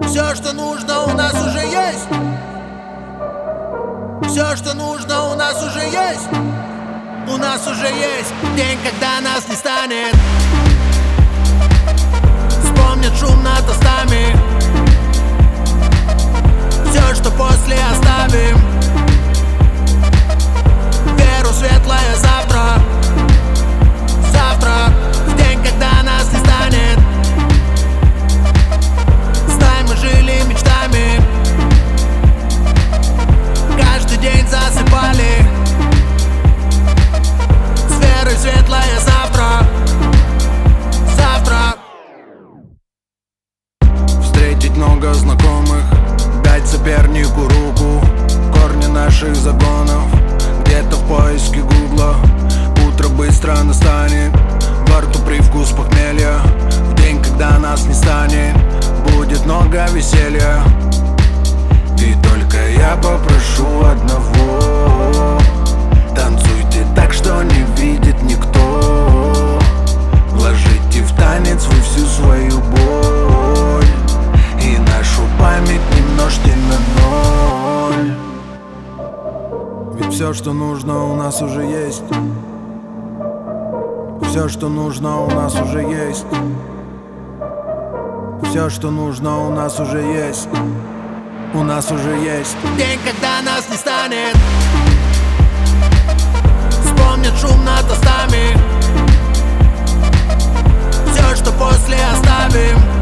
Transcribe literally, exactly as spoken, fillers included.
Все, что нужно, у нас уже есть. Все, что нужно, у нас уже есть. У нас уже есть день, когда нас не станет. Вспомнят шум над тостами. Все, что после, оставим. Веру в светлое завтра. Завтра, в день, когда нас не станет. Знай, мы жили мечтами. Каждый день засыпали. С верой в светлое завтра. Завтра. Встретить много знакомых, дать сопернику руку. Корни наших загонов где-то в поиске гугла. Утро быстро настанет, во рту привкус похмелья. В день, когда нас не станет, будет много веселья. И только я попрошу одного: танцуйте так, что не видит никто. Вложите в танец вы всю свою боль, и нашу память не множьте на ноль. Ведь все, что нужно, у нас уже есть. Все, что нужно, у нас уже есть. Все, что нужно, у нас уже есть. У нас уже есть день, когда нас не станет. Вспомнят шум над тостами. Все, что после, оставим.